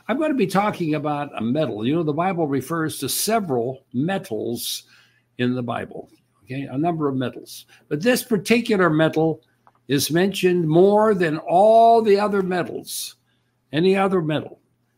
I'm going to be talking about a metal. You know, the Bible refers to several metals in the Bible, okay, a number of metals. But this particular metal is mentioned more than all the other metals, any other metal.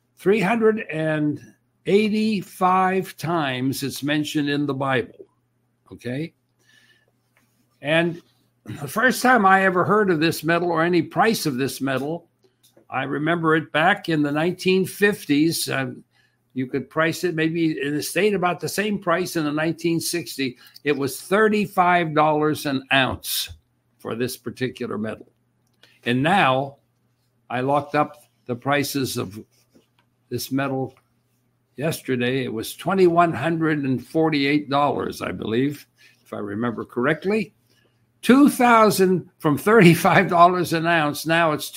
385 times it's mentioned in the Bible, okay? And the first time I ever heard of this metal or any price of this metal, I remember it back in the 1950s. You could price it maybe it stayed about the same price in the 1960s. It was $35 an ounce for this particular metal. And now I looked up the prices of this metal yesterday. It was $2,148, I believe, if I remember correctly. $2,000 from $35 an ounce. Now it's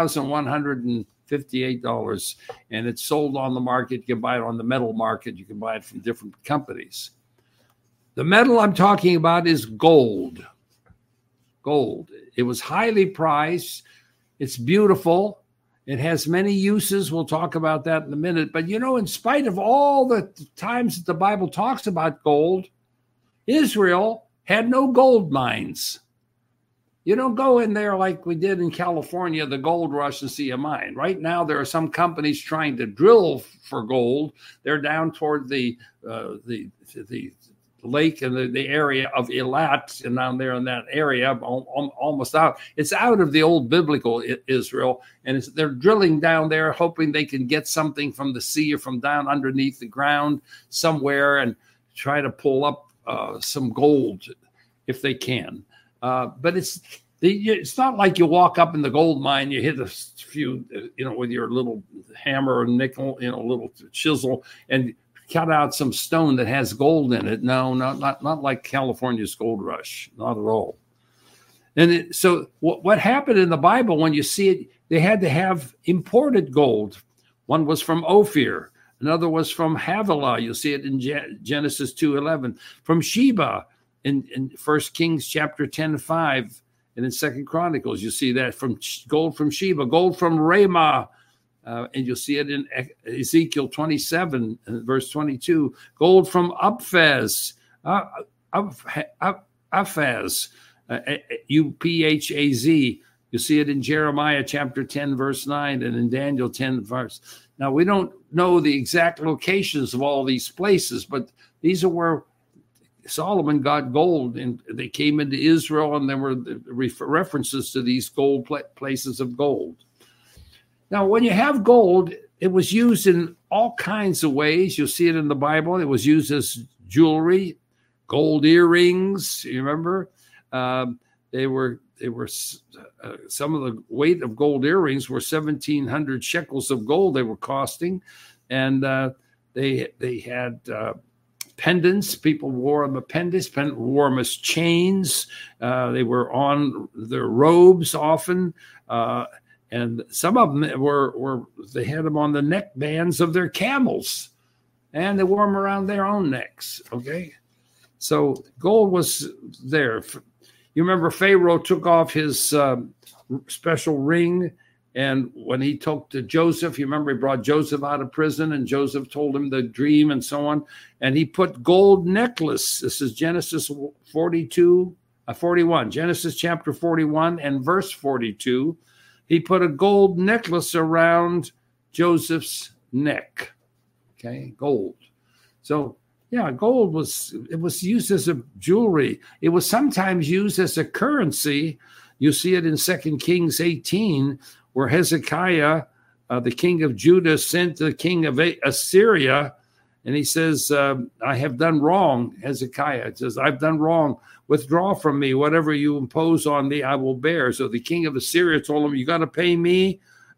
$2,158, and it's sold on the market. You can buy it on the metal market. You can buy it from different companies. The metal I'm talking about is gold. Gold. It was highly priced. It's beautiful. It has many uses. We'll talk about that in a minute. But, you know, in spite of all the times that the Bible talks about gold, Israel had no gold mines. You don't go in there like we did in California, the gold rush, and see a mine. Right now, there are some companies trying to drill for gold. They're down toward the lake and the area of Eilat, and down there in that area, almost out. It's out of the old biblical Israel, and they're drilling down there, hoping they can get something from the sea or from down underneath the ground somewhere and try to pull up some gold if they can. But it's not like you walk up in the gold mine, you hit a few, with your little hammer or nickel, little chisel, and cut out some stone that has gold in it. No, not like California's gold rush, not at all. And so what happened in the Bible, when you see it, they had to have imported gold. One was from Ophir. Another was from Havilah. You'll see it in Genesis 2:11. From Sheba in 1 Kings chapter 10:5, and in 2 Chronicles, you see that from gold from Sheba, gold from Ramah, and you'll see it in Ezekiel 27, verse 22. Gold from Uphaz, Uphaz. You see it in Jeremiah chapter 10, verse 9, and in Daniel 10, verse. Now, we don't know the exact locations of all these places, but these are where Solomon got gold, and they came into Israel, and there were references to these gold places of gold. Now, when you have gold, it was used in all kinds of ways. You'll see it in the Bible. It was used as jewelry, gold earrings. You remember? They were some of the weight of gold earrings were 1,700 shekels of gold they were costing, and they had pendants. People wore them as pendants. Wore them as chains. They were on their robes often, and some of them they had them on the neck bands of their camels, and they wore them around their own necks. Okay, so gold was there. You remember Pharaoh took off his special ring, and when he talked to Joseph, you remember he brought Joseph out of prison, and Joseph told him the dream and so on, and he put gold necklace. This is Genesis 41, Genesis chapter 41 and verse 42. He put a gold necklace around Joseph's neck. Okay, gold. So yeah, gold was used as a jewelry. It was sometimes used as a currency. You see it in 2 Kings 18, where Hezekiah, the king of Judah, sent the king of Assyria, and he says, I have done wrong. Hezekiah says, I've done wrong. Withdraw from me. Whatever you impose on me, I will bear. So the king of Assyria told him, you got to pay me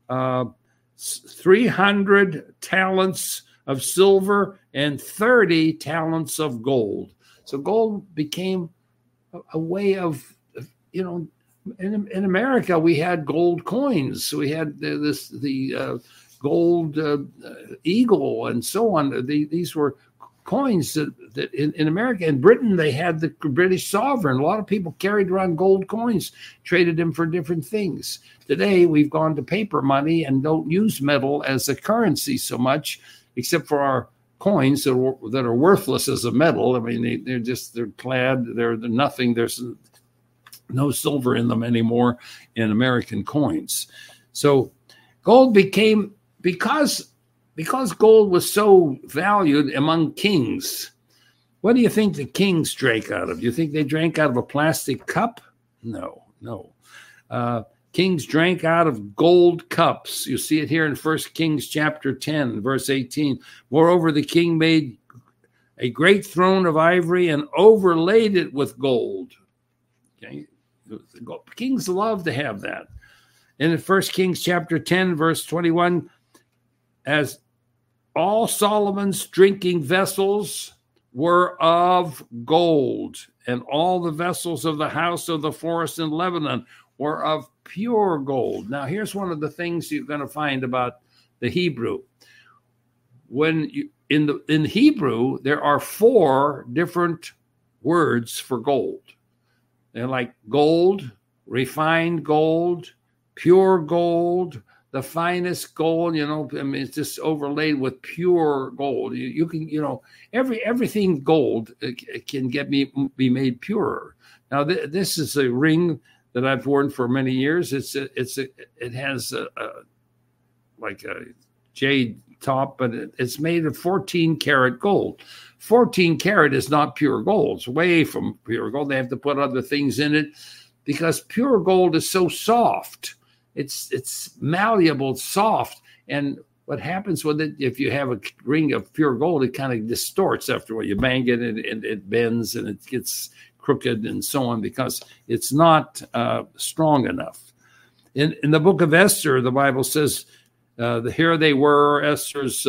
300 talents of silver and 30 talents of gold. So gold became a way of, in America, we had gold coins. We had the gold eagle and so on. These were coins that in America and Britain, they had the British sovereign. A lot of people carried around gold coins, traded them for different things. Today, we've gone to paper money and don't use metal as a currency so much, except for our coins that are worthless as a metal. I mean, they're clad, they're nothing. There's no silver in them anymore in American coins. So gold became, because gold was so valued among kings. What do you think the kings drank out of? Do you think they drank out of a plastic cup? No. Kings drank out of gold cups. You see it here in 1 Kings chapter 10, verse 18. Moreover, the king made a great throne of ivory and overlaid it with gold. Okay, kings love to have that. And in 1 Kings chapter 10, verse 21, as all Solomon's drinking vessels were of gold, and all the vessels of the house of the forest in Lebanon were of pure gold. Now, here's one of the things you're going to find about the Hebrew. In Hebrew, there are 4 different words for gold. They're like gold, refined gold, pure gold, the finest gold. I mean, it's just overlaid with pure gold. You can, everything gold can be made purer. Now, this is a ring that I've worn for many years. It has like a jade top, but it's made of 14 karat gold. 14 karat is not pure gold. It's way from pure gold. They have to put other things in it because pure gold is so soft. It's malleable, soft. And what happens with it, if you have a ring of pure gold, it kind of distorts after what you bang it, and it bends and it gets crooked and so on because it's not strong enough. In the book of Esther, the Bible says, here they were, Esther's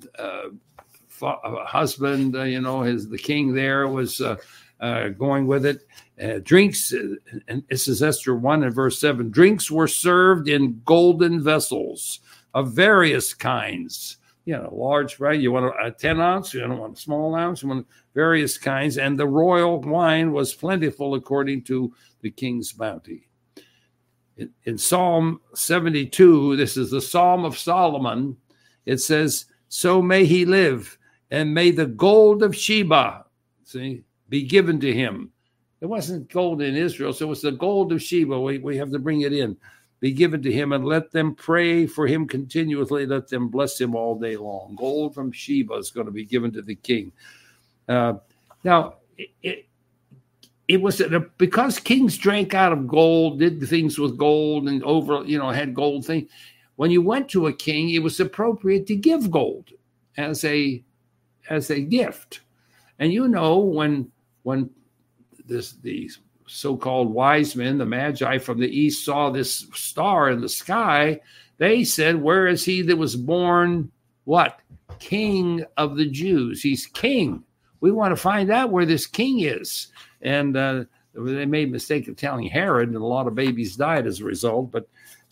husband, the king there was going with it. Drinks, and this is Esther 1 and verse 7, drinks were served in golden vessels of various kinds. Large, right? You want a 10 ounce, you don't want a small ounce, you want various kinds. And the royal wine was plentiful according to the king's bounty. In Psalm 72, this is the Psalm of Solomon, it says, so may he live, and may the gold of Sheba, be given to him. It wasn't gold in Israel, so it was the gold of Sheba. We have to bring it in. Be given to him, and let them pray for him continuously. Let them bless him all day long. Gold from Sheba is going to be given to the king. Now, it was because kings drank out of gold, did things with gold, and had gold things. When you went to a king, it was appropriate to give gold as a gift. And when the so-called wise men, the Magi from the east, saw this star in the sky, they said, where is he that was born, what? King of the Jews. He's king. We want to find out where this king is. And they made a mistake of telling Herod, and a lot of babies died as a result. But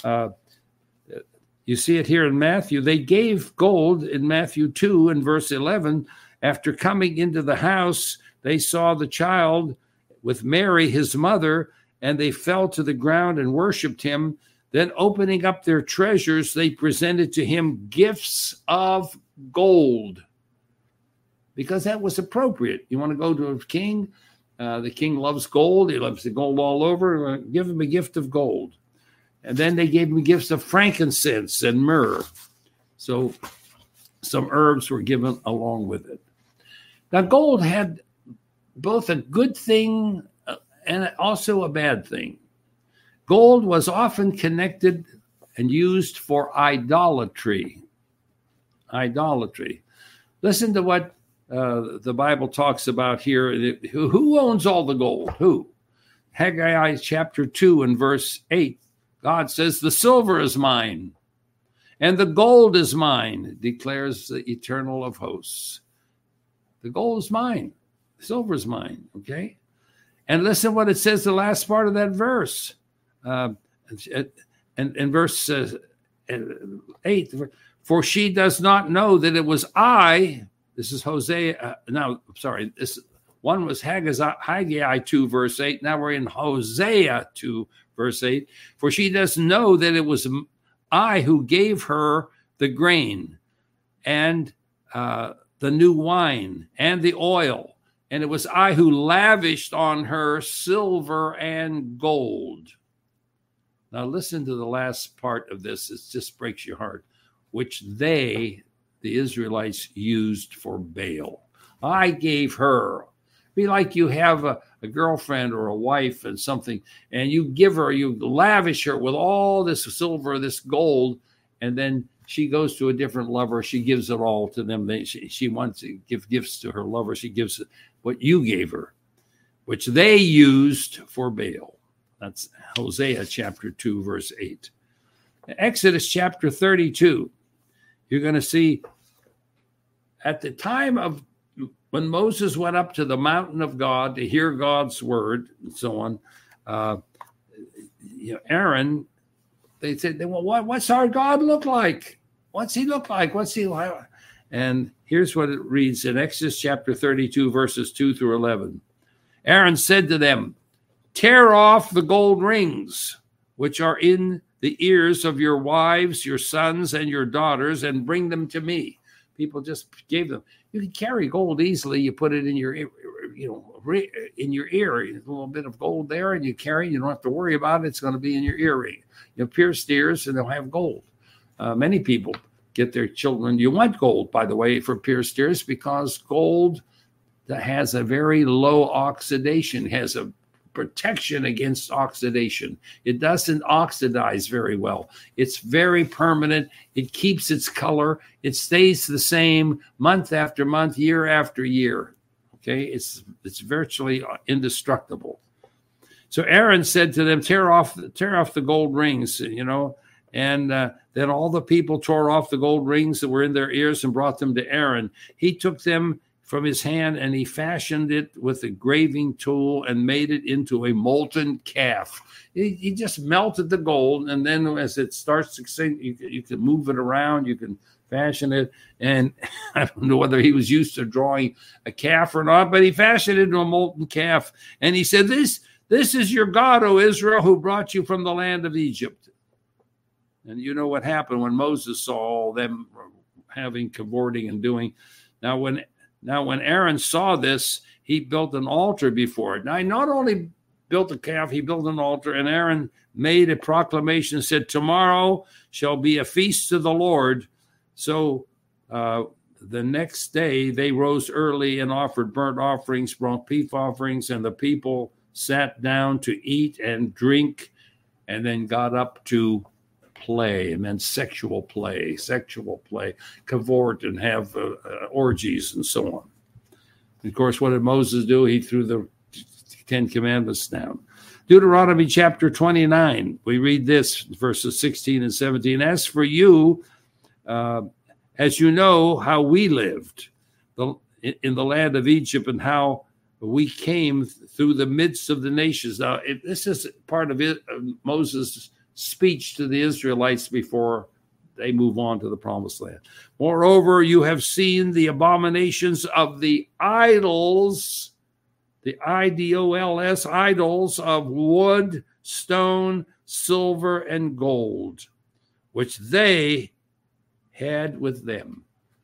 you see it here in Matthew. They gave gold in Matthew 2 and verse 11. After coming into the house, they saw the child with Mary, his mother, and they fell to the ground and worshiped him. Then opening up their treasures, they presented to him gifts of gold, because that was appropriate. You want to go to a king? The king loves gold. He loves the gold all over. Give him a gift of gold. And then they gave him gifts of frankincense and myrrh. So some herbs were given along with it. Now, gold had both a good thing and also a bad thing. Gold was often connected and used for idolatry. Idolatry. Listen to what the Bible talks about here. Who owns all the gold? Who? Haggai chapter 2 and verse 8. God says, the silver is mine, and the gold is mine, declares the Eternal of hosts. The gold is mine. The silver is mine, okay? And listen what it says, the last part of that verse. And verse 8, for she does not know that it was I This is Hosea. This one was Haggai 2, verse 8. Now we're in Hosea 2, verse 8. For she does know that it was I who gave her the grain and the new wine and the oil. And it was I who lavished on her silver and gold. Now listen to the last part of this. It just breaks your heart. Which they, the Israelites, used for Baal. I gave her. Be like you have a girlfriend or a wife and something, and you lavish her with all this silver, this gold, and then she goes to a different lover. She gives it all to them. She wants to give gifts to her lover. She gives what you gave her, which they used for Baal. That's Hosea chapter 2, verse 8. Exodus chapter 32, you're going to see at the time of when Moses went up to the mountain of God to hear God's word and so on, Aaron, they said, well, what's our God look like? What's he look like? And here's what it reads in Exodus chapter 32, verses 2 through 11. Aaron said to them, tear off the gold rings, which are in the ears of your wives, your sons, and your daughters, and bring them to me. People just gave them. You can carry gold easily. You put it in your, in your ear. A little bit of gold there, and you carry. You don't have to worry about it. It's going to be in your earring. You pierce the ears, and they'll have gold. Many people get their children. You want gold, by the way, for pierced ears because gold that has a very low oxidation, has a protection against oxidation. It doesn't oxidize very well. It's very permanent. It keeps its color. It stays the same month after month, year after year. Okay, it's virtually indestructible. So Aaron said to them, tear off the gold rings, and then all the people tore off the gold rings that were in their ears and brought them to Aaron. He took them from his hand, and he fashioned it with a graving tool and made it into a molten calf. He just melted the gold, and then as it starts to sing, you can move it around, you can fashion it. And I don't know whether he was used to drawing a calf or not, but he fashioned it into a molten calf. And he said, this is your God, O Israel, who brought you from the land of Egypt. And you know what happened when Moses saw all them having cavorting and doing. Now, when Aaron saw this, he built an altar before it. Now, he not only built a calf, he built an altar, and Aaron made a proclamation, said, tomorrow shall be a feast to the Lord. So the next day they rose early and offered burnt offerings, brought peace offerings, and the people sat down to eat and drink, and then got up to play, and then sexual play, cavort and have orgies and so on. And of course, what did Moses do? He threw the 10 Commandments down. Deuteronomy chapter 29, we read this, verses 16 and 17. As for you, as you know how we lived in the land of Egypt and how we came through the midst of the nations. Now, this is part of Moses' speech to the Israelites before they move on to the promised land. Moreover, you have seen the abominations of the idols, the idols, idols of wood, stone, silver, and gold, which they had with them.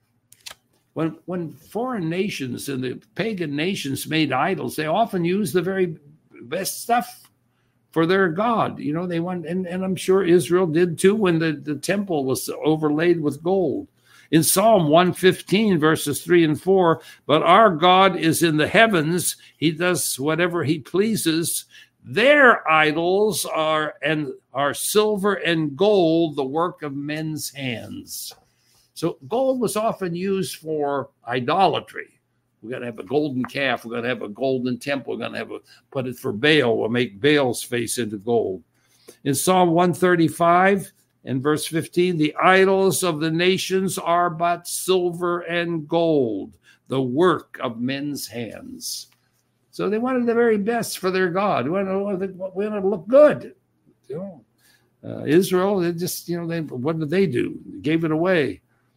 When foreign nations and the pagan nations made idols, they often used the very best stuff for their God. They want, and I'm sure Israel did too when the temple was overlaid with gold. In Psalm 115, verses 3 and 4, but our God is in the heavens. He does whatever he pleases. Their idols are silver and gold, the work of men's hands. So gold was often used for idolatry. We're going to have a golden calf. We're going to have a golden temple. We're going to put it for Baal. We'll make Baal's face into gold. In Psalm 135 and verse 15, the idols of the nations are but silver and gold, the work of men's hands. So they wanted the very best for their God. We wanted to look good. Israel, they just, what did they do? They gave it away.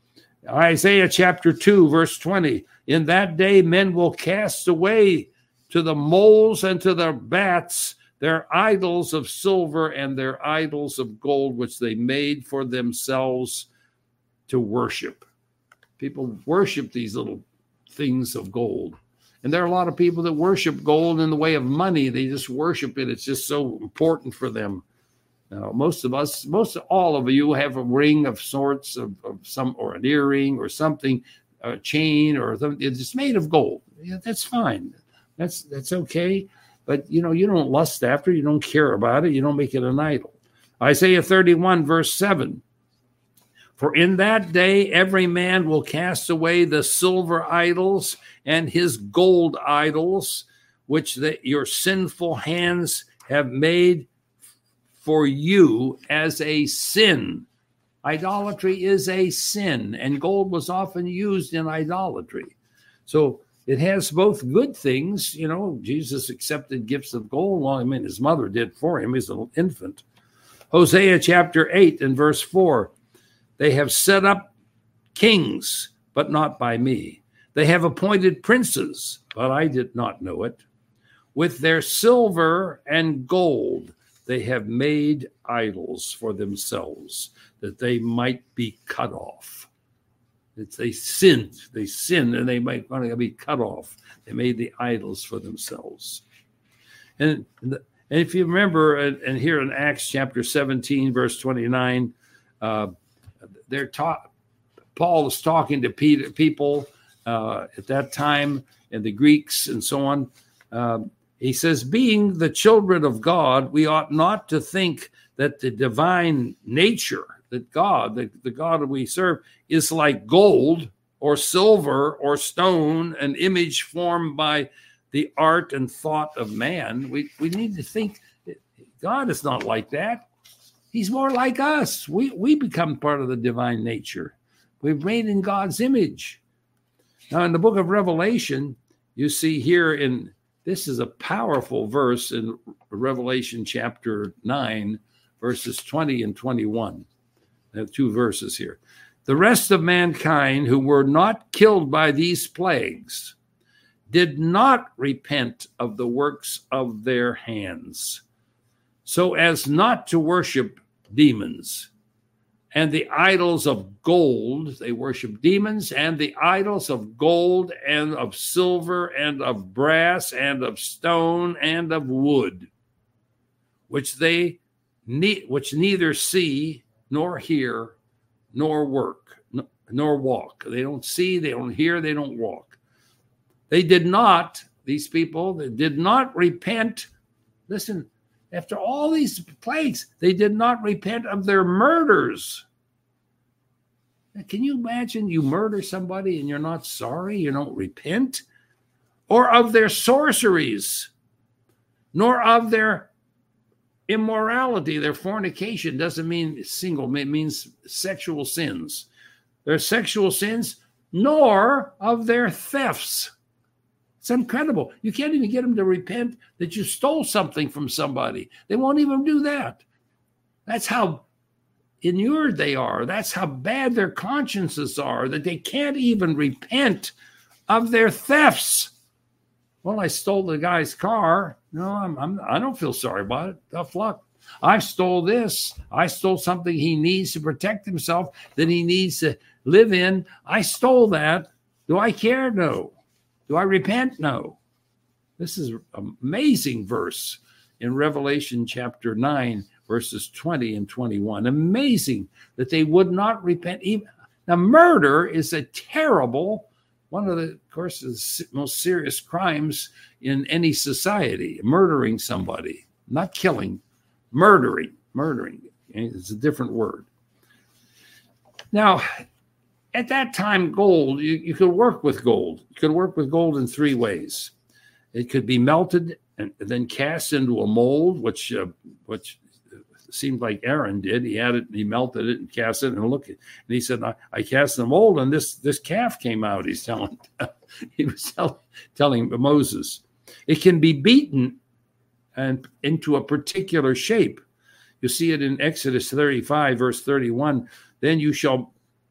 Isaiah chapter 2, verse 20. In that day, men will cast away to the moles and to the bats their idols of silver and their idols of gold, which they made for themselves to worship. People worship these little things of gold. And there are a lot of people that worship gold in the way of money. They just worship it. It's just so important for them. Now, most all of you have a ring of sorts of some, or an earring or something, a chain or something. It's made of gold. Yeah, that's fine. That's okay. But, you don't lust after it. You don't care about it. You don't make it an idol. Isaiah 31, verse 7. For in that day, every man will cast away the silver idols and his gold idols, which your sinful hands have made for you as a sin. Idolatry is a sin, and gold was often used in idolatry. So it has both good things. Jesus accepted gifts of gold. Well, his mother did for him. He's an infant. Hosea chapter 8 and verse 4. They have set up kings, but not by me. They have appointed princes, but I did not know it. With their silver and gold, they have made idols for themselves, that they might be cut off. They sinned, and they might want to be cut off. They made the idols for themselves. And if you remember, and here in Acts chapter 17, verse 29, Paul is talking to people at that time, and the Greeks and so on. He says, being the children of God, we ought not to think that the divine nature, that God, the God that we serve, is like gold or silver or stone, an image formed by the art and thought of man. We need to think God is not like that. He's more like us. We become part of the divine nature. We're made in God's image. Now, in the book of Revelation, you see here this is a powerful verse in Revelation chapter 9, verses 20 and 21. I have two verses here. The rest of mankind who were not killed by these plagues did not repent of the works of their hands, so as not to worship demons and the idols of gold. They worship demons and the idols of gold and of silver and of brass and of stone and of wood, which neither see nor hear nor walk. They don't see, they don't hear, they don't walk. These people did not repent. Listen, after all these plagues, they did not repent of their murders. Can you imagine you murder somebody and you're not sorry, you don't repent? Or of their sorceries, nor of their immorality. Their fornication doesn't mean single, it means sexual sins. Their sexual sins, nor of their thefts. It's incredible. You can't even get them to repent that you stole something from somebody. They won't even do that. That's how inured they are. That's how bad their consciences are, that they can't even repent of their thefts. Well, I stole the guy's car. No, I don't feel sorry about it. Tough luck. I stole this. I stole something he needs to protect himself, that he needs to live in. I stole that. Do I care? No. Do I repent? No. This is an amazing verse in Revelation chapter 9, verses 20 and 21. Amazing that they would not repent. Now, murder is a terrible, one of the, of course, the most serious crimes in any society. Murdering somebody, not killing, murdering. It's a different word. Now, at that time, gold, you could work with gold. You could work with gold in three ways. It could be melted and then cast into a mold, which seemed like Aaron did. He melted it and cast it, and he said, I cast the mold, and this calf came out. He was telling Moses. It can be beaten and into a particular shape. You see it in Exodus 35, verse 31. Then you shall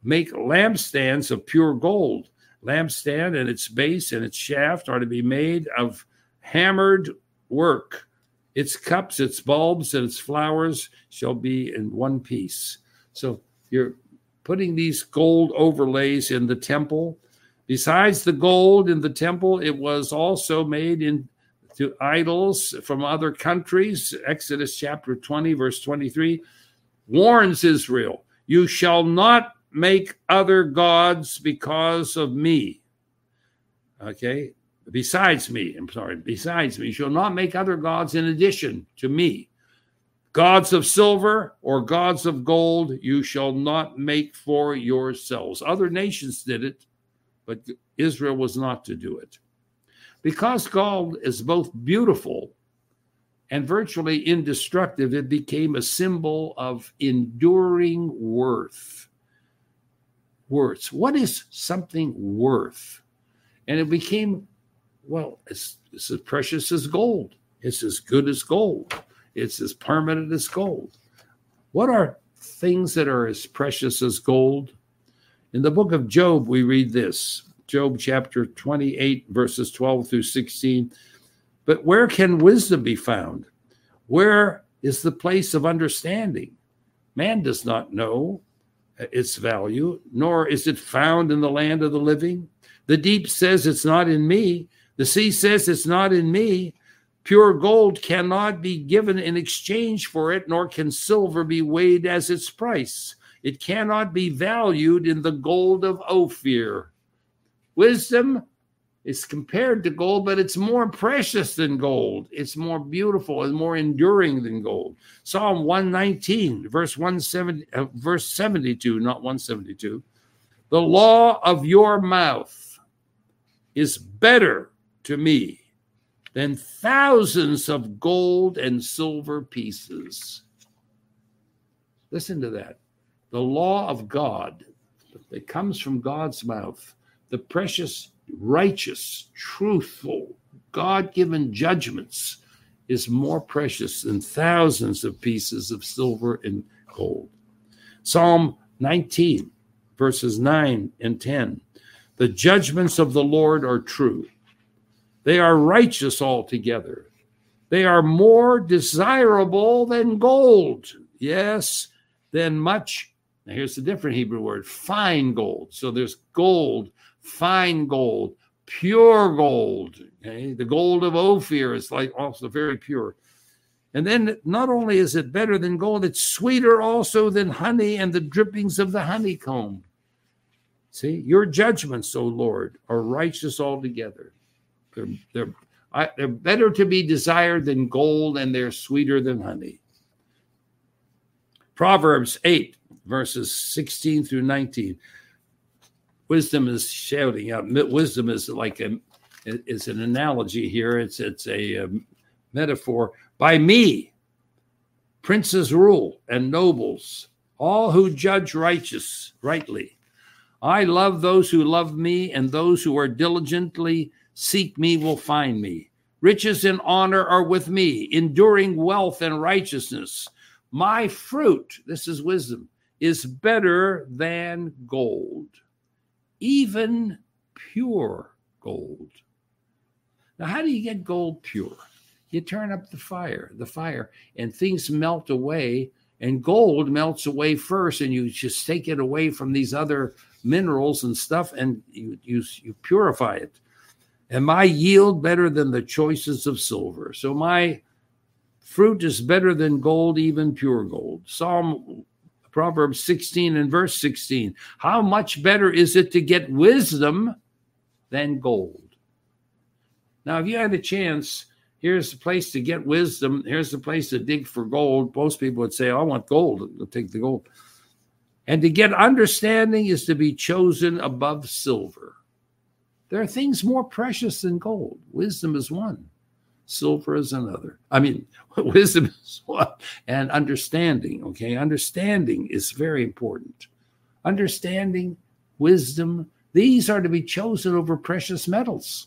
make lampstands of pure gold. Lampstand and its base and its shaft are to be made of hammered work. Its cups, its bulbs, and its flowers shall be in one piece. So you're putting these gold overlays in the temple. Besides the gold in the temple, it was also made into idols from other countries. Exodus chapter 20, verse 23, warns Israel, you shall not make other gods because of me. Okay? Besides me. You shall not make other gods in addition to me. Gods of silver or gods of gold you shall not make for yourselves. Other nations did it, but Israel was not to do it. Because gold is both beautiful and virtually indestructible, it became a symbol of enduring worth. Worth. What is something worth? And it became, well, it's as precious as gold. It's as good as gold. It's as permanent as gold. What are things that are as precious as gold? In the book of Job, we read this. Job chapter 28, verses 12 through 16. But where can wisdom be found? Where is the place of understanding? Man does not know its value, nor is it found in the land of the living. The deep says it's not in me. The sea says it's not in me. Pure gold cannot be given in exchange for it, nor can silver be weighed as its price. It cannot be valued in the gold of Ophir. Wisdom is compared to gold, but it's more precious than gold. It's more beautiful and more enduring than gold. Psalm 119, verse 72, not 172. The law of your mouth is better to me than thousands of gold and silver pieces. Listen to that. The law of God that comes from God's mouth, the precious, righteous, truthful, God-given judgments is more precious than thousands of pieces of silver and gold. Psalm 19, verses 9 and 10. The judgments of the Lord are true. They are righteous altogether. They are more desirable than gold. Yes, than much. Now here's the different Hebrew word, fine gold. So there's gold, fine gold, pure gold. Okay? The gold of Ophir is like also very pure. And then not only is it better than gold, it's sweeter also than honey and the drippings of the honeycomb. See, your judgments, O Lord, are righteous altogether. They're better to be desired than gold, and they're sweeter than honey. Proverbs 8, verses 16 through 19. Wisdom is shouting out. Wisdom is like it's an analogy here. It's a metaphor. By me, princes rule and nobles, all who judge rightly. I love those who love me, and those who are diligently seek me will find me. Riches and honor are with me, enduring wealth and righteousness. My fruit, this is wisdom, is better than gold, even pure gold. Now, how do you get gold pure? You turn up the fire, and things melt away, and gold melts away first, and you just take it away from these other minerals and stuff, and you purify it. And my yield better than the choices of silver. So my fruit is better than gold, even pure gold. Proverbs 16 and verse 16. How much better is it to get wisdom than gold? Now, if you had a chance, here's the place to get wisdom. Here's the place to dig for gold. Most people would say, I want gold. I'll take the gold. And to get understanding is to be chosen above silver. There are things more precious than gold. Wisdom is one. Silver is another. Wisdom is one. And understanding, okay? Understanding is very important. Understanding, wisdom, these are to be chosen over precious metals.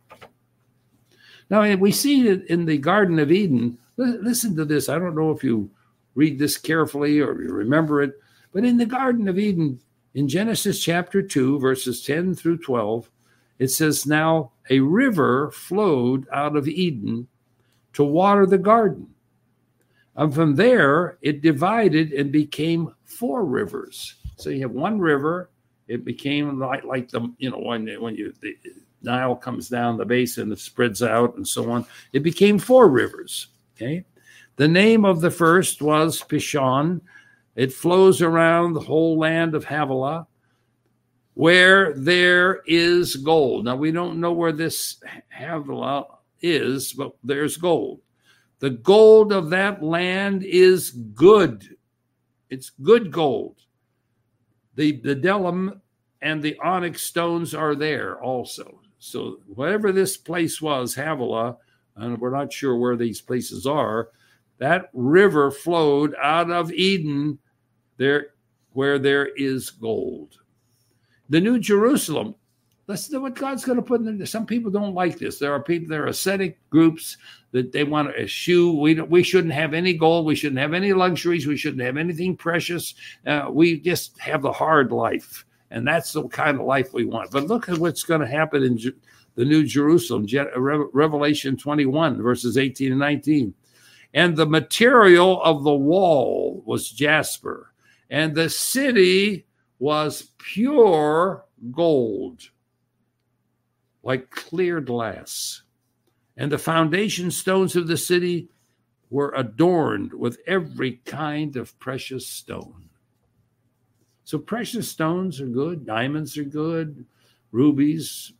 Now, we see it in the Garden of Eden. Listen to this. I don't know if you read this carefully or you remember it, but in the Garden of Eden, In Genesis chapter 2, verses 10 through 12, it says, now a river flowed out of Eden to water the garden. And from there, it divided and became 4 rivers. So you have one river. It became like the, when the Nile comes down the basin, it spreads out and so on. It became 4 rivers. Okay. The name of the first was Pishon. It flows around the whole land of Havilah, where there is gold. Now, we don't know where this Havilah is, but there's gold. The gold of that land is good. It's good gold. The bdellium and the onyx stones are there also. So whatever this place was, Havilah, and we're not sure where these places are, that river flowed out of Eden there where there is gold. The New Jerusalem, listen to what God's going to put in there. Some people don't like this. There are ascetic groups that they want to eschew. We shouldn't have any gold. We shouldn't have any luxuries. We shouldn't have anything precious. We just have the hard life. And that's the kind of life we want. But look at what's going to happen in the New Jerusalem, Revelation 21, verses 18 and 19. And the material of the wall was jasper, and the city was pure gold, like clear glass. And the foundation stones of the city were adorned with every kind of precious stone. So precious stones are good. Diamonds are good. Rubies,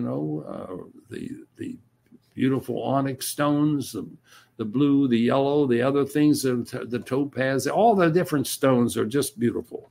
the beautiful onyx stones, the blue, the yellow, the other things, the topaz, all the different stones are just beautiful.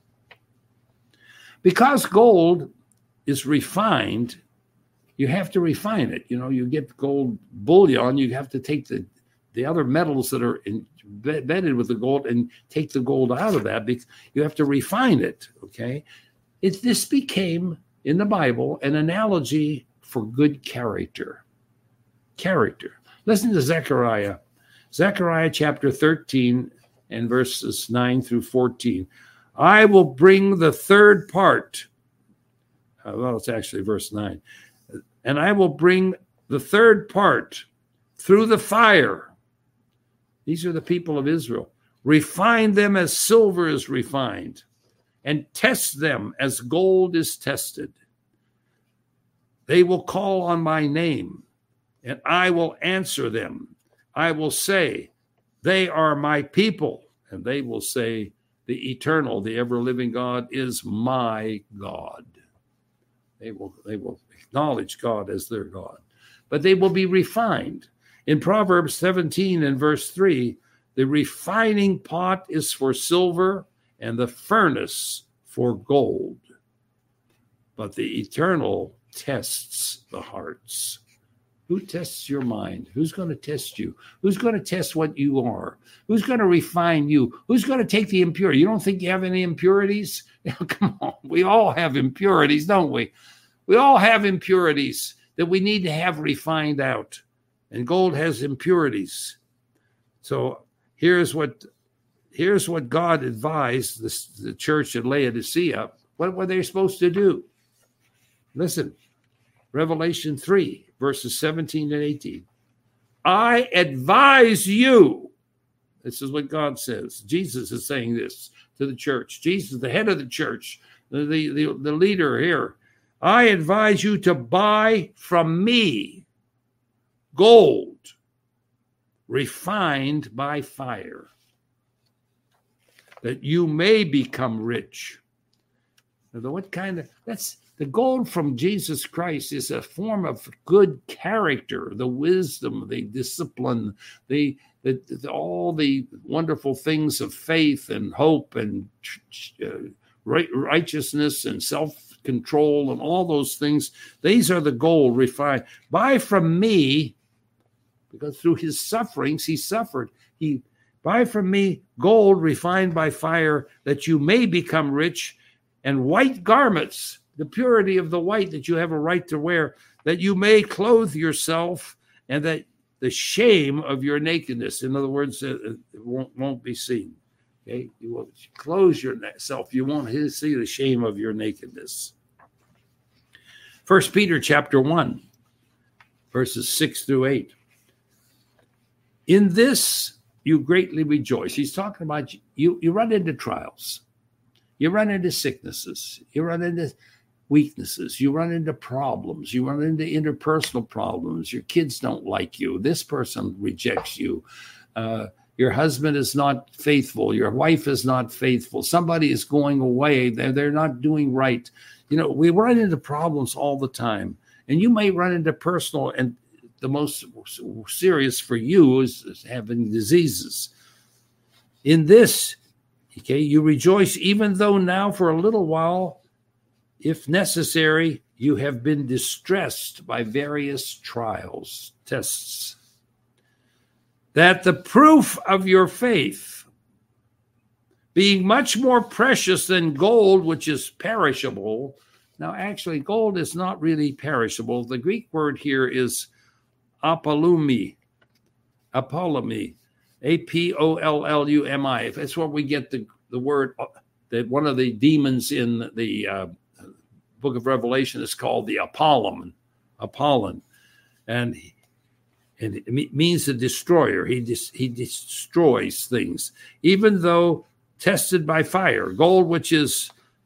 Because gold is refined, you have to refine it. You get gold bullion, you have to take the other metals that are embedded with the gold and take the gold out of that, because you have to refine it, okay? This became, in the Bible, an analogy for good character. Character. Listen to Zechariah. Zechariah chapter 13 and verses 9 through 14. I will bring the third part. Well, it's actually verse 9. And I will bring the third part through the fire. These are the people of Israel. Refine them as silver is refined, and test them as gold is tested. They will call on my name, and I will answer them. I will say, they are my people, and they will say, the eternal, the ever-living God is my God. They will acknowledge God as their God, but they will be refined. In Proverbs 17 and verse 3, the refining pot is for silver and the furnace for gold, but the eternal tests the hearts. Who tests your mind? Who's going to test you? Who's going to test what you are? Who's going to refine you? Who's going to take the impurity? You don't think you have any impurities? Come on. We all have impurities, don't we? We all have impurities that we need to have refined out. And gold has impurities. So here's what God advised the church at Laodicea. What were they supposed to do? Listen, Revelation 3, verses 17 and 18. I advise you. This is what God says. Jesus is saying this to the church. Jesus, the head of the church, the leader here. I advise you to buy from me gold refined by fire, that you may become rich. Now, that's the gold from Jesus Christ is a form of good character, the wisdom, the discipline, all the wonderful things of faith and hope and righteousness and self-control and all those things. These are the gold refined. Buy from me, because through his sufferings, he suffered. Buy from me gold refined by fire, that you may become rich, and white garments, the purity of the white that you have a right to wear, that you may clothe yourself, and that the shame of your nakedness, in other words, it won't be seen. Okay, you will close yourself. You won't see the shame of your nakedness. 1 Peter chapter 1, verses 6 through 8. In this you greatly rejoice. He's talking about you run into trials. You run into sicknesses. You run into weaknesses. You run into problems. You run into interpersonal problems. Your kids don't like you. This person rejects you. Your husband is not faithful. Your wife is not faithful. Somebody is going away. They're not doing right. We run into problems all the time. And you may run into personal, and the most serious for you is having diseases. In this, okay, you rejoice, even though now for a little while, if necessary, you have been distressed by various trials, tests, that the proof of your faith, being much more precious than gold, which is perishable. Now, actually, gold is not really perishable. The Greek word here is apollumi, apollumi, A-P-O-L-L-U-M-I. That's where we get the word that one of the demons in the book of Revelation is called the Apollon. And it means the destroyer. He destroys things, even though tested by fire. Gold, which is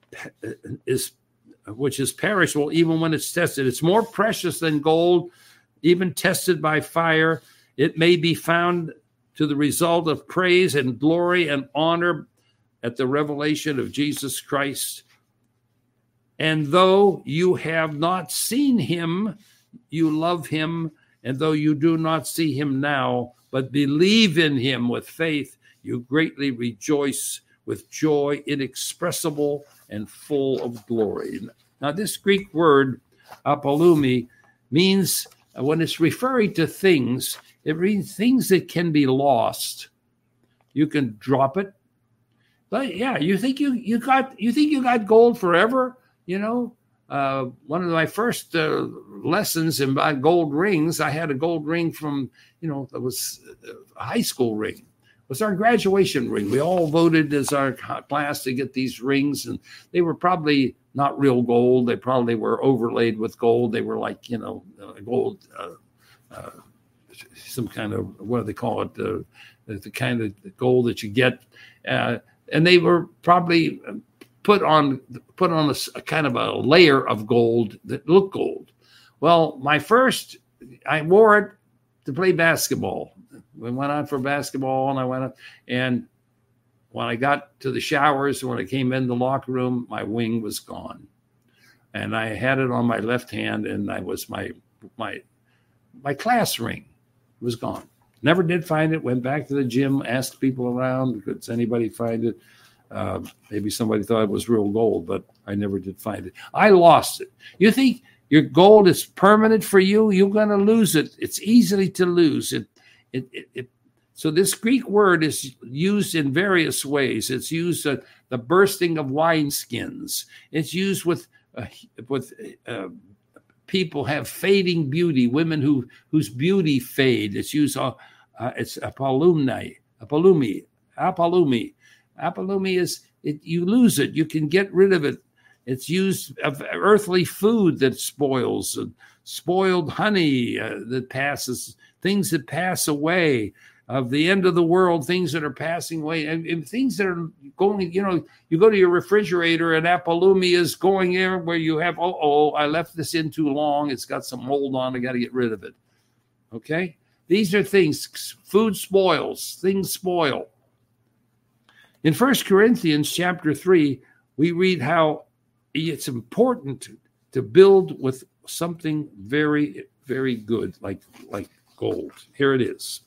perishable, even when it's tested, it's more precious than gold, even tested by fire. It may be found to the result of praise and glory and honor at the revelation of Jesus Christ. And though you have not seen him, you love him. And though you do not see him now, but believe in him with faith, you greatly rejoice with joy inexpressible and full of glory. Now, this Greek word, apollumi, means, when it's referring to things, it means things that can be lost. You can drop it. But yeah, you think you got gold forever? One of my first lessons about gold rings, I had a gold ring from, that was a high school ring. It was our graduation ring. We all voted as our class to get these rings, and they were probably not real gold. They probably were overlaid with gold. They were like, gold, some kind of, what do they call it? The kind of gold that you get. And they were probably put on a kind of a layer of gold that looked gold. Well, I wore it to play basketball. We went out for basketball, and I went out, and when I got to the showers, when I came in the locker room, my ring was gone, and I had it on my left hand, and I was my class ring was gone. Never did find it. Went back to the gym, asked people around, could anybody find it? Maybe somebody thought it was real gold, but I never did find it. I lost it. You think your gold is permanent for you? You're going to lose it. It's easily to lose it. So this Greek word is used in various ways. It's used the bursting of wineskins. It's used with people have fading beauty, women whose beauty fade. It's used. It's apollumi. Apollumi is you lose it. You can get rid of it. It's used of earthly food that spoils, spoiled honey that passes, things that pass away, of the end of the world, things that are passing away, and things that are going, you go to your refrigerator and apollumi is going there where you have, I left this in too long. It's got some mold on. I got to get rid of it. Okay? These are things, food spoils, things spoil. In 1 Corinthians chapter 3, we read how it's important to build with something very, very good, like gold. Here it is.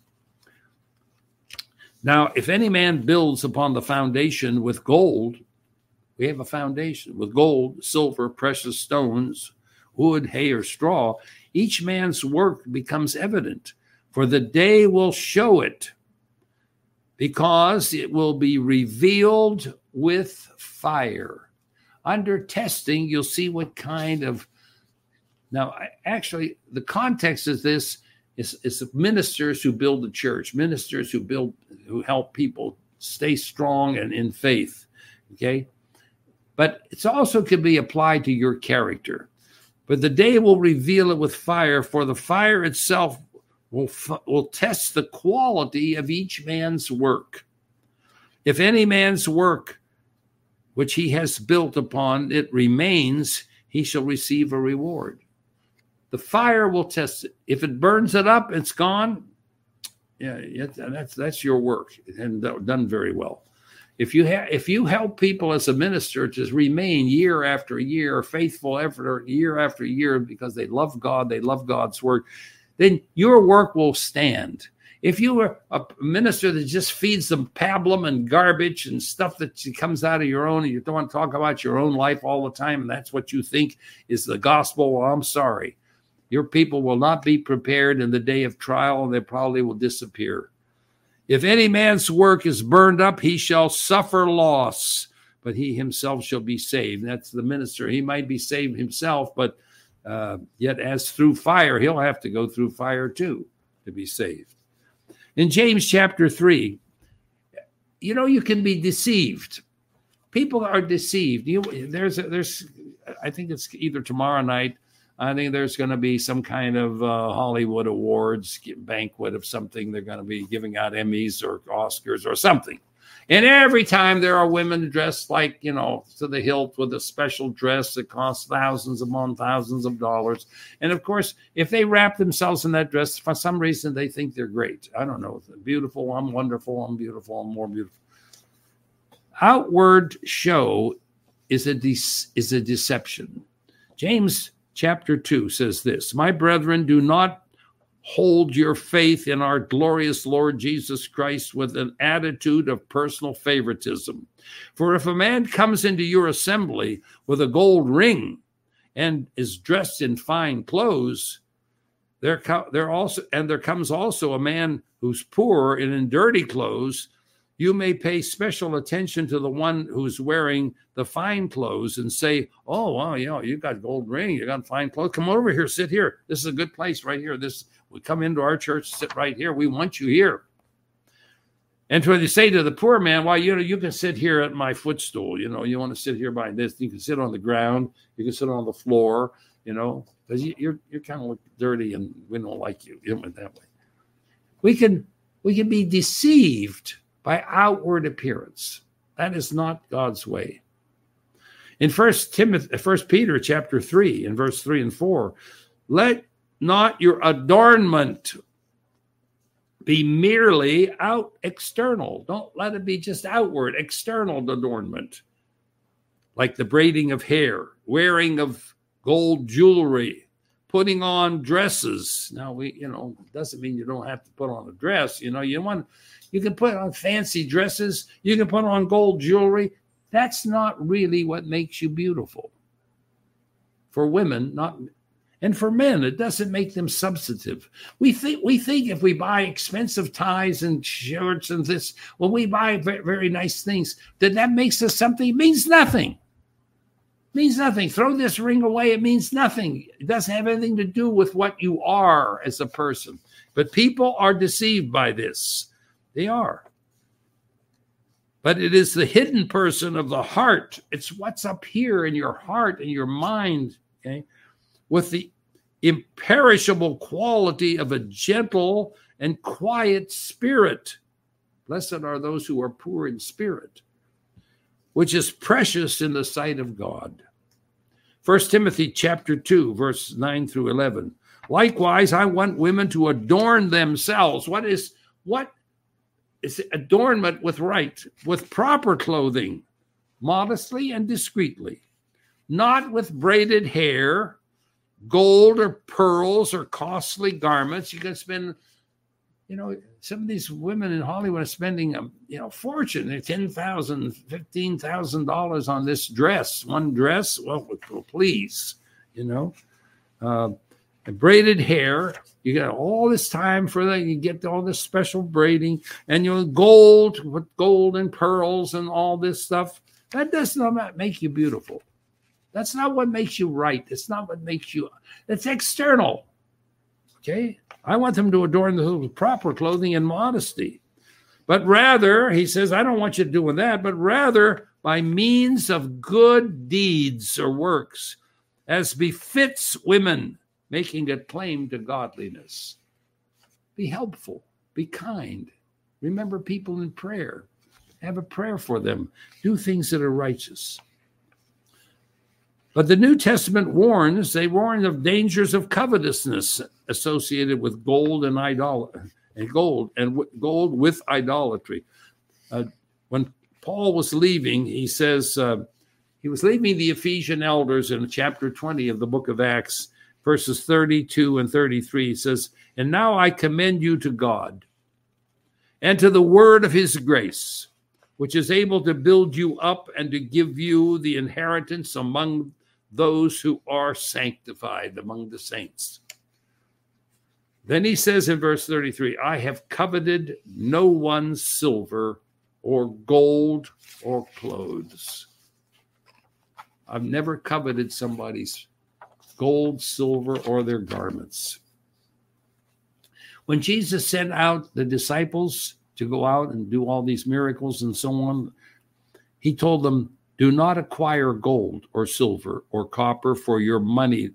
Now, if any man builds upon the foundation with gold, we have a foundation with gold, silver, precious stones, wood, hay, or straw, each man's work becomes evident, for the day will show it, because it will be revealed with fire. Under testing, you'll see what kind of... Now, actually, the context of this is ministers who build the church, ministers who help people stay strong and in faith. Okay. But it's also can be applied to your character. But the day will reveal it with fire, for the fire itself will test the quality of each man's work. If any man's work which he has built upon it remains, he shall receive a reward. The fire will test it. If it burns it up, it's gone. Yeah, that's your work and done very well. If you help people as a minister to remain year after year, faithful effort year after year because they love God, they love God's work, then your work will stand. If you are a minister that just feeds them pablum and garbage and stuff that comes out of your own, and you don't want to talk about your own life all the time, and that's what you think is the gospel, well, I'm sorry. Your people will not be prepared in the day of trial, and they probably will disappear. If any man's work is burned up, he shall suffer loss, but he himself shall be saved. That's the minister. He might be saved himself, but yet as through fire, he'll have to go through fire too to be saved. In James chapter 3, you can be deceived. People are deceived. I think it's either tomorrow night, I think there's going to be some kind of Hollywood Awards banquet of something. They're going to be giving out Emmys or Oscars or something. And every time there are women dressed like, to the hilt with a special dress that costs thousands upon thousands of dollars. And of course, if they wrap themselves in that dress, for some reason, they think they're great. I don't know. Beautiful, I'm wonderful, I'm beautiful, I'm more beautiful. Outward show is a deception. James Chapter 2 says this, my brethren, do not hold your faith in our glorious Lord Jesus Christ with an attitude of personal favoritism. For if a man comes into your assembly with a gold ring and is dressed in fine clothes, there comes also a man who's poor and in dirty clothes, you may pay special attention to the one who's wearing the fine clothes and say, oh, wow, you got gold ring, you got fine clothes. Come over here, sit here. This is a good place right here. We come into our church, sit right here. We want you here. And when you say to the poor man, well, you can sit here at my footstool. You want to sit here by this. You can sit on the ground. You can sit on the floor, because you're kind of look dirty and we don't like you. That way. We can be deceived by outward appearance. That is not God's way. In 1 Peter chapter 3, in verse 3 and 4, let not your adornment be merely external. Don't let it be just outward, external adornment, like the braiding of hair, wearing of gold jewelry, putting on dresses. Now, doesn't mean you don't have to put on a dress. You can put on fancy dresses. You can put on gold jewelry. That's not really what makes you beautiful. For women, and for men, it doesn't make them substantive. We think if we buy expensive ties and shirts and this, when we buy very, very nice things, that makes us something. It means nothing. It means nothing. Throw this ring away. It means nothing. It doesn't have anything to do with what you are as a person. But people are deceived by this. They are. But it is the hidden person of the heart. It's what's up here in your heart and your mind, okay, with the imperishable quality of a gentle and quiet spirit. Blessed are those who are poor in spirit, which is precious in the sight of God. 1 Timothy chapter 2, verse 9 through 11. Likewise, I want women to adorn themselves. What is adornment with proper clothing, modestly and discreetly, not with braided hair, gold or pearls or costly garments. You can spend, some of these women in Hollywood are spending a fortune. They're $10,000, $15,000 on this dress, one dress. Well, please, braided hair. You got all this time for that. You get all this special braiding and gold with gold and pearls and all this stuff. That does not make you beautiful. That's not what makes you right. It's not what makes you. It's external. Okay? I want them to adorn the proper clothing and modesty. But rather, he says, I don't want you doing that, but rather by means of good deeds or works, as befits women, making a claim to godliness. Be helpful, be kind. Remember people in prayer. Have a prayer for them. Do things that are righteous. But the New Testament warns, they warn of dangers of covetousness associated with gold and gold with idolatry. When Paul was leaving, he says, he was leaving the Ephesian elders in chapter 20 of the book of Acts, verses 32 and 33. He says, and now I commend you to God and to the word of his grace, which is able to build you up and to give you the inheritance among those who are sanctified, among the saints. Then he says in verse 33, I have coveted no one's silver or gold or clothes. I've never coveted somebody's gold, silver, or their garments. When Jesus sent out the disciples to go out and do all these miracles and so on, he told them, do not acquire gold or silver or copper for your money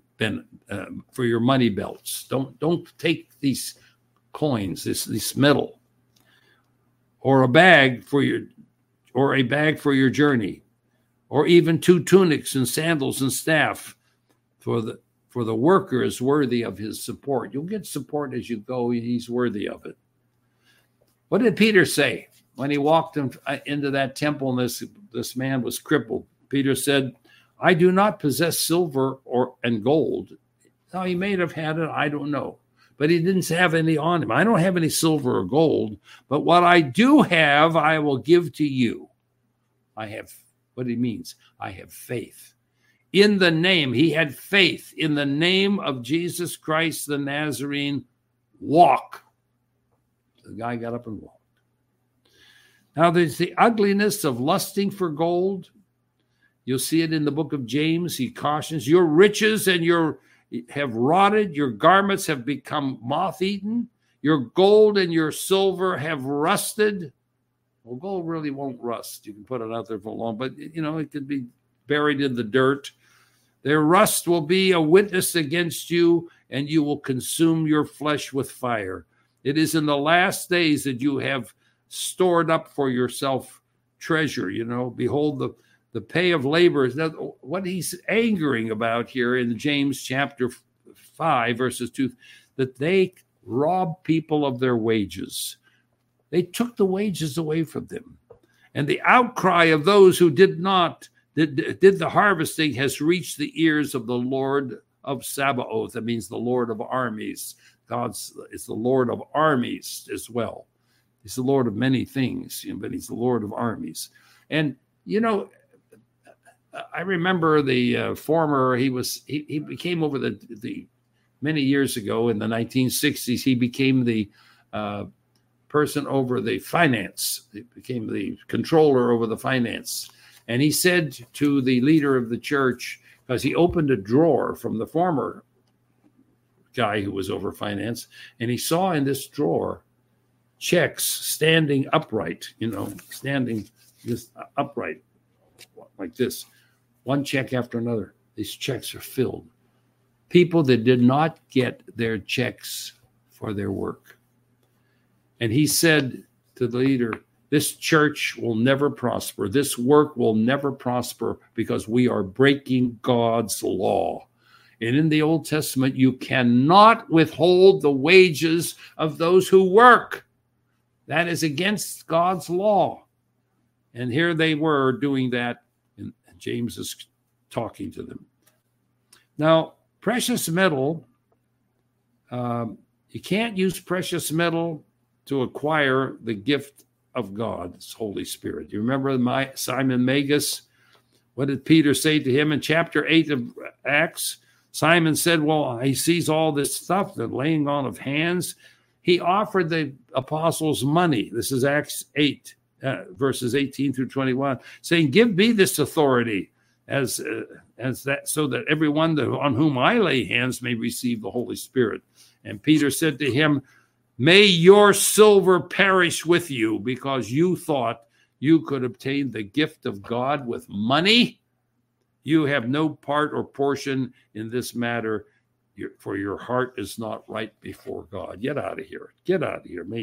belts. Don't take these coins, this metal, or a bag for your journey, or even 2 tunics and sandals and staff, for the worker is worthy of his support. You'll get support as you go. He's worthy of it. What did Peter say when he walked into that temple and this man was crippled? Peter said, I do not possess silver and gold. Now, he may have had it, I don't know. But he didn't have any on him. I don't have any silver or gold, but what I do have, I will give to you. I have, what he means, I have faith. In the name, he had faith in the name of Jesus Christ the Nazarene, walk. The guy got up and walked. Now, there's the ugliness of lusting for gold. You'll see it in the book of James. He cautions, your riches and have rotted, your garments have become moth-eaten, your gold and your silver have rusted. Well, gold really won't rust. You can put it out there for long, but it could be buried in the dirt. Their rust will be a witness against you, and you will consume your flesh with fire. It is in the last days that you have stored up for yourself treasure. Behold, the pay of labor is what he's angering about here in James chapter 5, verses 2, that they rob people of their wages. They took the wages away from them. And the outcry of those who did the harvesting has reached the ears of the Lord of Sabaoth. That means the Lord of armies. God is the Lord of armies as well. He's the Lord of many things, but he's the Lord of armies. And, I remember the former, he became over the many years ago in the 1960s, he became the person over the finance. He became the controller over the finance. And he said to the leader of the church, because he opened a drawer from the former guy who was over finance, and he saw in this drawer checks standing upright, standing this upright like this, one check after another. These checks are filled. People that did not get their checks for their work. And he said to the leader, this church will never prosper. This work will never prosper because we are breaking God's law. And in the Old Testament, you cannot withhold the wages of those who work. That is against God's law. And here they were doing that, and James is talking to them. Now, precious metal, you can't use precious metal to acquire the gift of God's Holy Spirit. You remember Simon Magus? What did Peter say to him in chapter 8 of Acts? Simon said, well, he sees all this stuff, the laying on of hands. He offered the apostles money. This is Acts 8, verses 18 through 21, saying, give me this authority as that, so that everyone on whom I lay hands may receive the Holy Spirit. And Peter said to him, May your silver perish with you because you thought you could obtain the gift of God with money. You have no part or portion in this matter, for your heart is not right before God. Get out of here. Get out of here.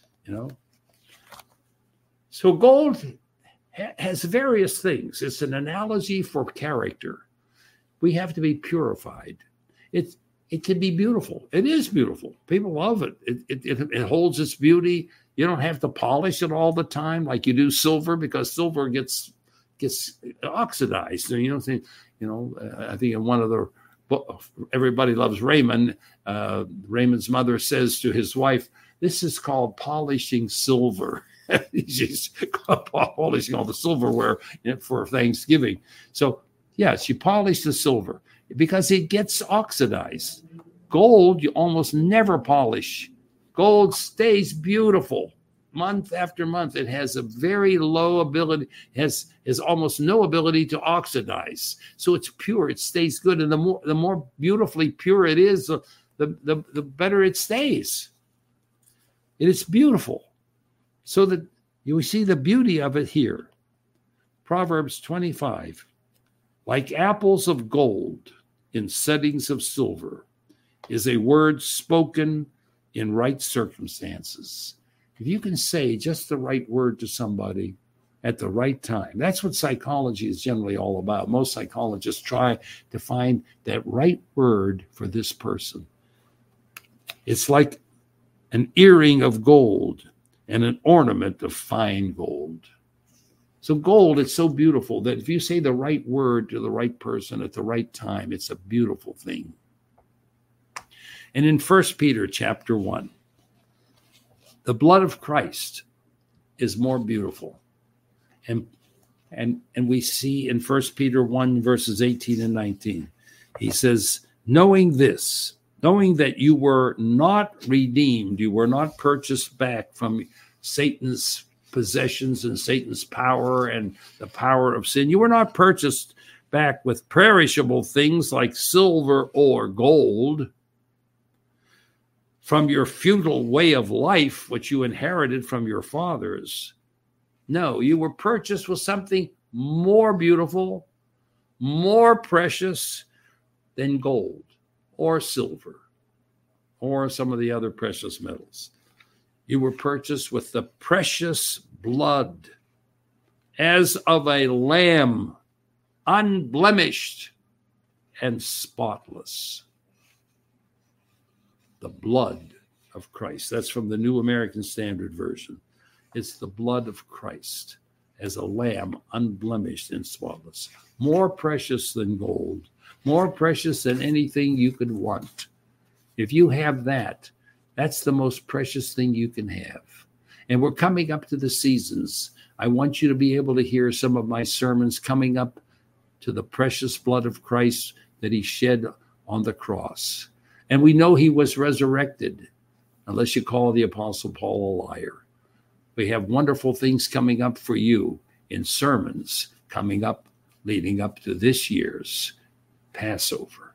So gold has various things. It's an analogy for character. We have to be purified. It can be beautiful. It is beautiful. People love it. It holds its beauty. You don't have to polish it all the time like you do silver, because silver gets oxidized. I think in one of the Everybody Loves Raymond, Raymond's mother says to his wife, "This is called polishing silver." She's polishing all the silverware for Thanksgiving. So, yeah, she polished the silver because it gets oxidized. Gold, you almost never polish. Gold stays beautiful month after month. It has a very low ability, has almost no ability to oxidize. So it's pure. It stays good. And the more beautifully pure it is, the better it stays. It is beautiful. So that you see the beauty of it here. Proverbs 25, like apples of gold in settings of silver is a word spoken in right circumstances. If you can say just the right word to somebody at the right time, that's what psychology is generally all about. Most psychologists try to find that right word for this person. It's like an earring of gold and an ornament of fine gold. So gold, it's so beautiful that if you say the right word to the right person at the right time, it's a beautiful thing. And in 1 Peter chapter 1, the blood of Christ is more beautiful. And we see in 1 Peter 1, verses 18 and 19, he says, knowing that you were not redeemed, you were not purchased back from Satan's possessions and Satan's power and the power of sin. You were not purchased back with perishable things like silver or gold from your futile way of life, which you inherited from your fathers. No, you were purchased with something more beautiful, more precious than gold or silver or some of the other precious metals. You were purchased with the precious blood as of a lamb, unblemished and spotless. The blood of Christ. That's from the New American Standard Version. It's the blood of Christ as a lamb, unblemished and spotless. More precious than gold, more precious than anything you could want. If you have that, that's the most precious thing you can have. And we're coming up to the seasons. I want you to be able to hear some of my sermons coming up to the precious blood of Christ that he shed on the cross. And we know he was resurrected, unless you call the Apostle Paul a liar. We have wonderful things coming up for you in sermons coming up, leading up to this year's Passover.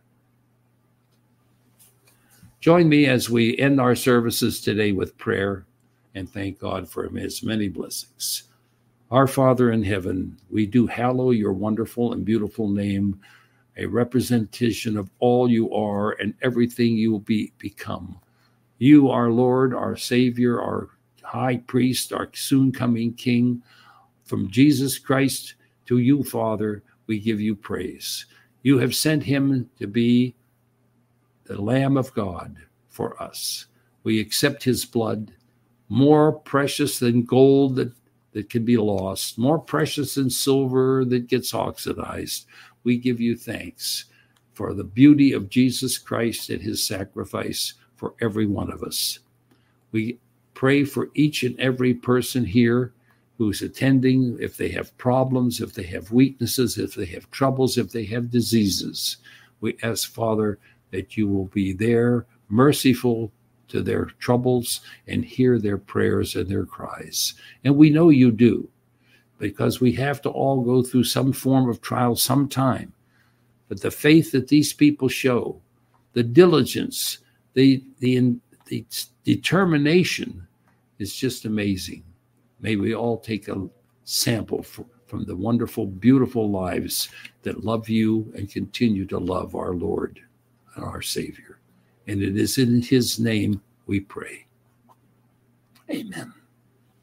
Join me as we end our services today with prayer and thank God for his many blessings. Our Father in heaven, we do hallow your wonderful and beautiful name, a representation of all you are and everything you will become. You, our Lord, our Savior, our High Priest, our soon-coming King. From Jesus Christ to you, Father, we give you praise. You have sent him to be the Lamb of God for us. We accept his blood, more precious than gold that can be lost, more precious than silver that gets oxidized. We give you thanks for the beauty of Jesus Christ and his sacrifice for every one of us. We pray for each and every person here who's attending, if they have problems, if they have weaknesses, if they have troubles, if they have diseases. We ask, Father, that you will be there, merciful to their troubles, and hear their prayers and their cries. And we know you do, because we have to all go through some form of trial sometime. But the faith that these people show, the diligence, the determination is just amazing. May we all take a sample from the wonderful, beautiful lives that love you and continue to love our Lord and our Savior. And it is in his name we pray. Amen.